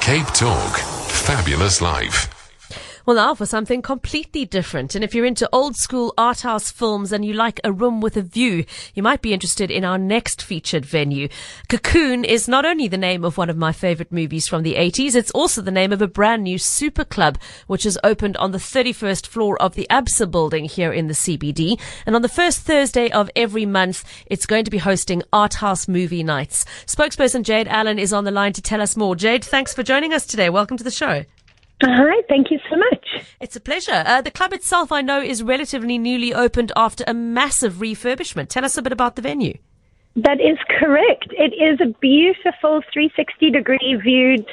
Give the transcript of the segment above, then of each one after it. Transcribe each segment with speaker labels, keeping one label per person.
Speaker 1: Cape Talk. Fabulous life.
Speaker 2: Well, now for something completely different. And if you're into old school art house films and you like a room with a view, you might be interested in our next featured venue. Cocoon is not only the name of one of my favorite movies from the 80s, it's also the name of a brand new super club, which has opened on the 31st floor of the ABSA building here in the CBD. And on the first Thursday of every month, it's going to be hosting art house movie nights. Spokesperson Jade Allen is on the line to tell us more. Jade, thanks for joining us today. Welcome to the show.
Speaker 3: Hi, thank you so much.
Speaker 2: It's a pleasure. The club itself, I know, is relatively newly opened after a massive refurbishment. Tell us a bit about the venue.
Speaker 3: That is correct. It is a beautiful 360-degree viewed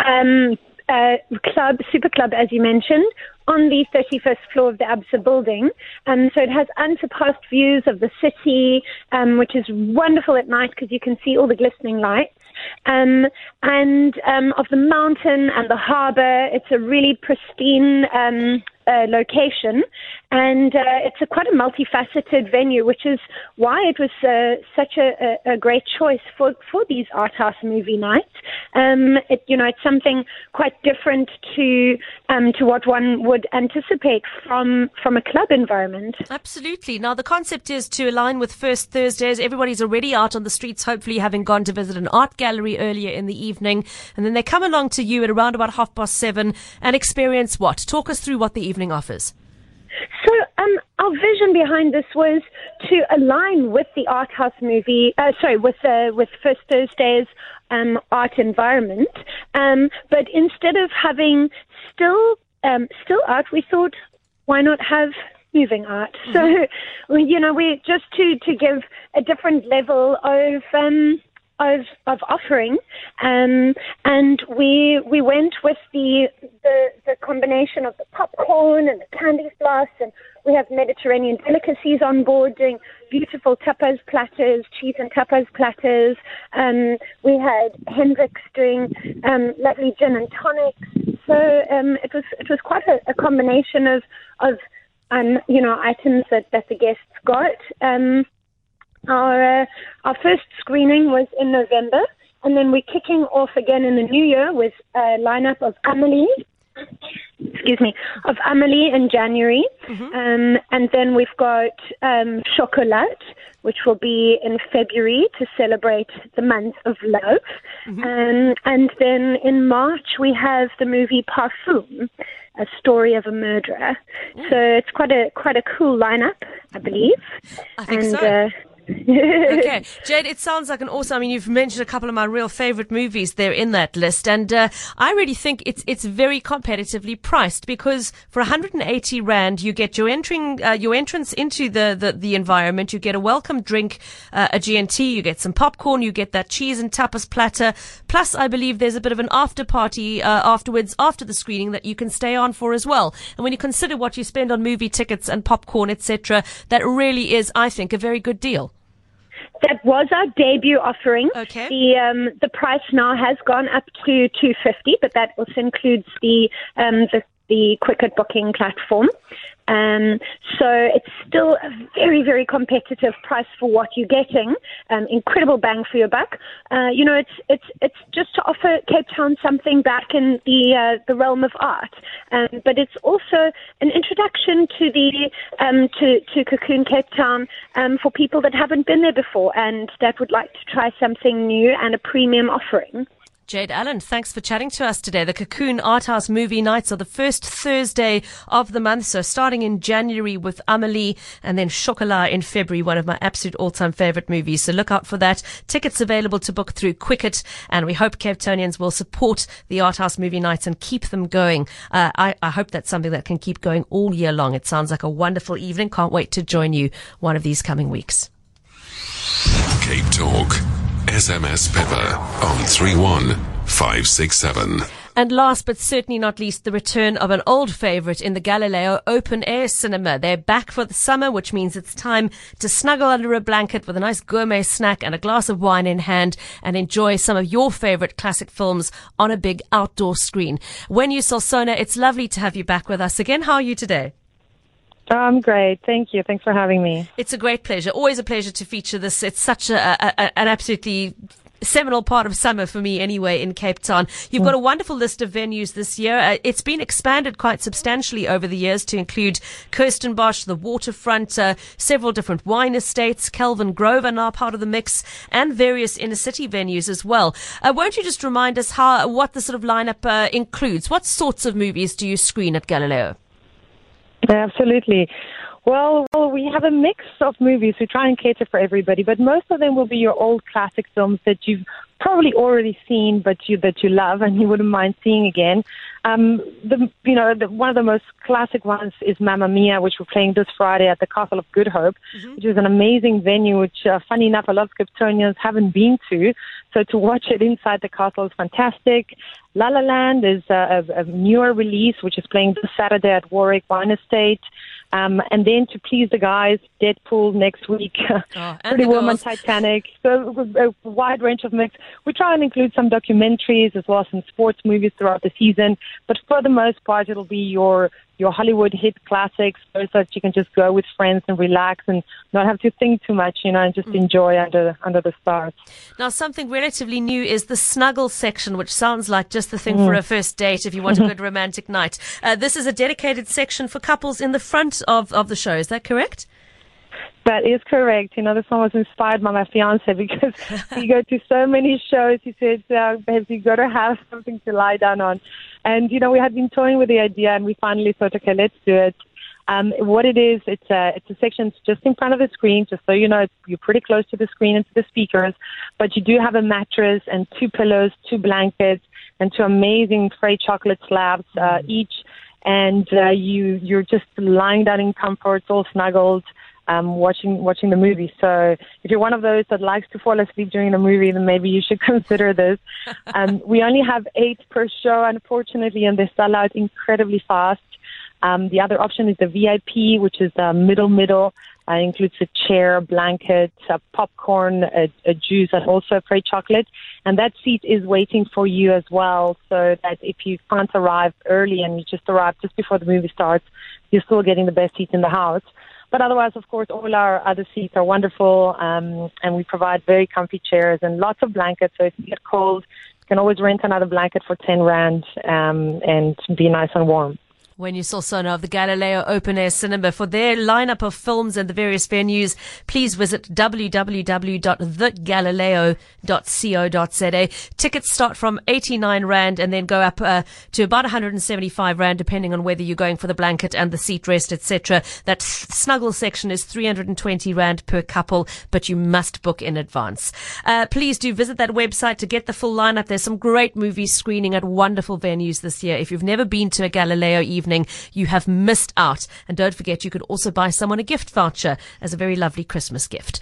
Speaker 3: club, super club, as you mentioned, on the 31st floor of the ABSA building. So it has unsurpassed views of the city, which is wonderful at night because you can see all the glistening lights. And of the mountain and the harbour. It's a really pristine location, and it's quite a multifaceted venue, which is why it was such a great choice for these art house movie nights. It's something quite different to what one would anticipate from a club environment.
Speaker 2: Absolutely. Now, the concept is to align with First Thursdays. Everybody's already out on the streets, hopefully having gone to visit an art gallery earlier in the evening, and then they come along to you at around about 7:30 and experience what? Talk us through what the evening offers.
Speaker 3: So our vision behind this was to align with the art house movie, with First Thursday's art environment. But instead of having still art, we thought, why not have moving art? Mm-hmm. So, we just to give a different level of offering, and we went with the combination of the popcorn and the candy floss, and we have Mediterranean delicacies on board, doing beautiful tapas platters, cheese and tapas platters. We had Hendrix doing lovely gin and tonics. So it was quite a combination of items that the guests got. Our first screening was in November, and then we're kicking off again in the new year with a lineup of Amelie in January. Mm-hmm. And then we've got Chocolat, which will be in February to celebrate the month of love. Mm-hmm. And then in March we have the movie Parfum, a story of a murderer. Mm. So it's quite a cool lineup, I believe.
Speaker 2: I think so. Okay, Jade, it sounds like an awesome. You've mentioned a couple of my real favorite movies there in that list, and I really think it's very competitively priced, because for 180 Rand you get your entrance into the environment, you get a welcome drink, a G&T, you get some popcorn, you get that cheese and tapas platter, plus I believe there's a bit of an after party afterwards, after the screening, that you can stay on for as well. And when you consider what you spend on movie tickets and popcorn, etc., that really is, I think, a very good deal.
Speaker 3: That was our debut offering.
Speaker 2: Okay.
Speaker 3: The price now has gone up to 250, but that also includes the Quicket booking platform. So it's still a very, very competitive price for what you're getting. Incredible bang for your buck. It's just to offer Cape Town something back in the realm of art. But it's also an introduction to to Cocoon Cape Town for people that haven't been there before and that would like to try something new and a premium offering.
Speaker 2: Jade Allen, thanks for chatting to us today. The Cocoon Art House movie nights are the first Thursday of the month, so starting in January with Amelie, and then Chocolat in February, one of my absolute all-time favorite movies. So look out for that. Tickets available to book through Quicket, and we hope Cape Townians will support the Art House movie nights and keep them going. I hope that's something that can keep going all year long. It sounds like a wonderful evening. Can't wait to join you one of these coming weeks.
Speaker 1: Cape Talk. SMS Pepper on 31567.
Speaker 2: And last but certainly not least, the return of an old favourite in the Galileo Open Air Cinema. They're back for the summer, which means it's time to snuggle under a blanket with a nice gourmet snack and a glass of wine in hand and enjoy some of your favourite classic films on a big outdoor screen. When you Solsona, it's lovely to have you back with us again. How are you today?
Speaker 4: I'm great. Thank you. Thanks for having me.
Speaker 2: It's a great pleasure. Always a pleasure to feature this. It's such an absolutely seminal part of summer for me anyway in Cape Town. You've got a wonderful list of venues this year. It's been expanded quite substantially over the years to include Kirstenbosch, the Waterfront, several different wine estates, Kelvin Grove are now part of the mix, and various inner city venues as well. Won't you just remind us what the sort of lineup includes? What sorts of movies do you screen at Galileo?
Speaker 4: Absolutely. Well, we have a mix of movies. We try and cater for everybody, but most of them will be your old classic films that you've probably already seen, but that you love and you wouldn't mind seeing again. One of the most classic ones is Mamma Mia, which we're playing this Friday at the Castle of Good Hope, which is an amazing venue, which, funny enough, a lot of Capetonians haven't been to. So to watch it inside the castle is fantastic. La La Land is a newer release, which is playing this Saturday at Warwick Wine Estate. And then to please the guys, Deadpool next week, Pretty Woman, Titanic, so a wide range of mix. We try and include some documentaries as well as some sports movies throughout the season, but for the most part, it'll be your Hollywood hit classics, so that you can just go with friends and relax and not have to think too much, and just enjoy under the stars.
Speaker 2: Now, something relatively new is the snuggle section, which sounds like just the thing for a first date if you want a good romantic night. This is a dedicated section for couples in the front of the show. Is that correct?
Speaker 4: That is correct. This one was inspired by my fiance because we go to so many shows. He said, "Babe, you got to have something to lie down on." And, we had been toying with the idea and we finally thought, okay, let's do it. What it is, it's a section just in front of the screen, just so you know, you're pretty close to the screen and to the speakers, but you do have a mattress and 2 pillows, 2 blankets, and 2 amazing Frey chocolate slabs each. And you're just lying down in comfort, all snuggled, watching the movie. So if you're one of those that likes to fall asleep during the movie, then maybe you should consider this. We only have 8 per show, unfortunately, and they sell out incredibly fast. The other option is the VIP, which is middle. Includes a chair, blanket, popcorn, a juice, and also a Frey chocolate. And that seat is waiting for you as well, so that if you can't arrive early and you just arrive just before the movie starts, you're still getting the best seat in the house. But otherwise, of course, all our other seats are wonderful, and we provide very comfy chairs and lots of blankets. So if you get cold, you can always rent another blanket for 10 Rand and be nice and warm.
Speaker 2: When you saw Sona of the Galileo Open Air Cinema. For their lineup of films and the various venues, please visit www.thegalileo.co.za. Tickets start from 89 Rand and then go up to about 175 Rand, depending on whether you're going for the blanket and the seat rest, etc. That snuggle section is 320 Rand per couple, but you must book in advance. Please do visit that website to get the full lineup. There's some great movies screening at wonderful venues this year. If you've never been to a Galileo evening, you have missed out. And don't forget, you could also buy someone a gift voucher as a very lovely Christmas gift.